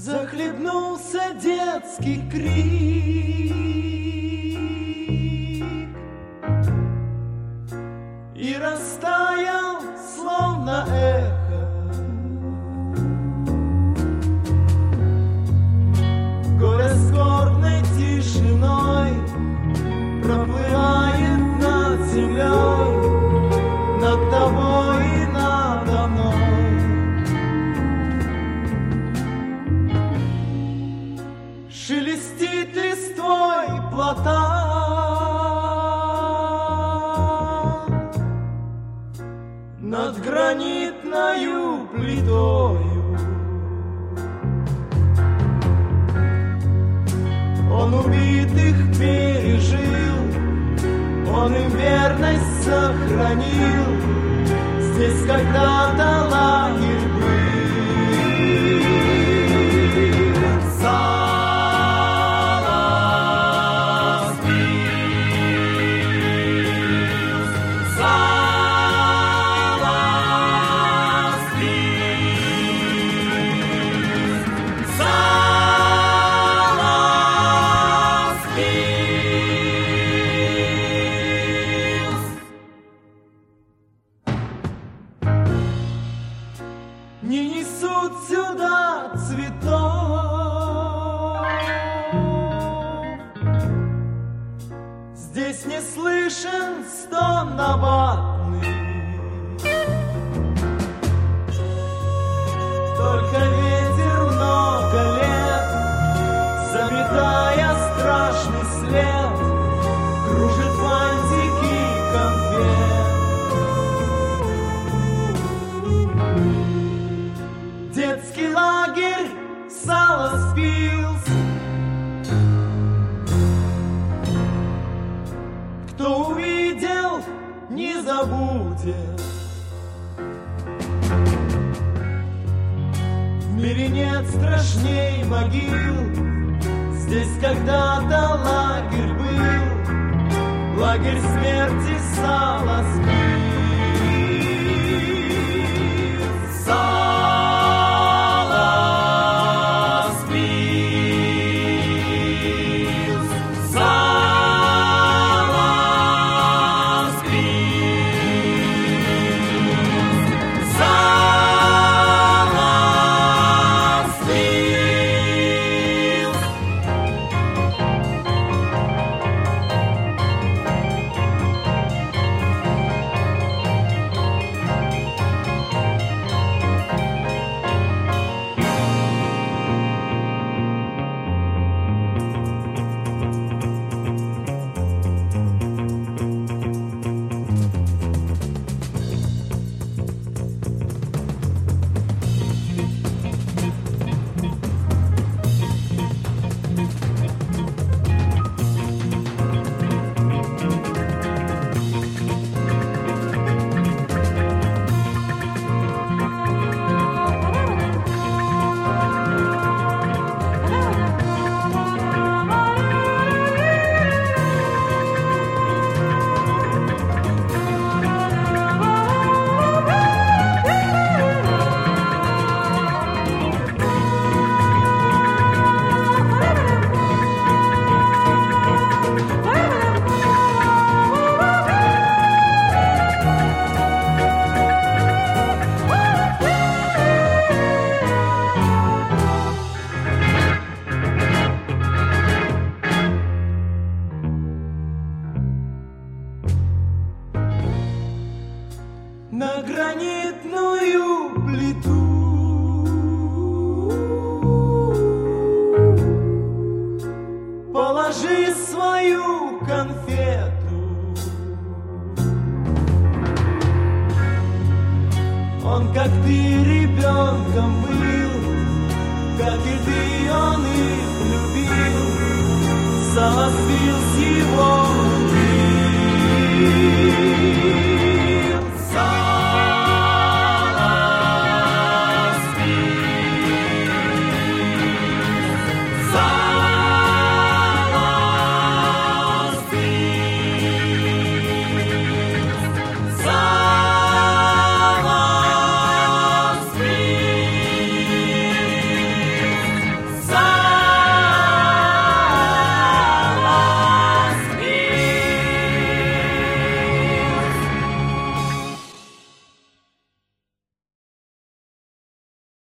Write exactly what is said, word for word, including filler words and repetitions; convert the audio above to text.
Захлебнулся детский крик и растаял, словно эхо. Горе скорбной тишиной проплывает над землей, над тобой и надо мной. Шелестит листвой платан над гранитною плитою. Он убитых пережил, он им верность сохранил. Здесь когда-то лагерь был. Не несут сюда цветов, здесь не слышен стон набатный, только ветер много лет, заметая страшный след, кружит фантики конфет. Детский лагерь Саласпилс. Кто увидел, не забудет. В мире нет страшней могил. Здесь когда-то лагерь был, лагерь смерти Саласпилс. На гранитную плиту положи свою конфету. Он, как ты, ребенком был, как и ты, он их любил. Саласпилс его любил.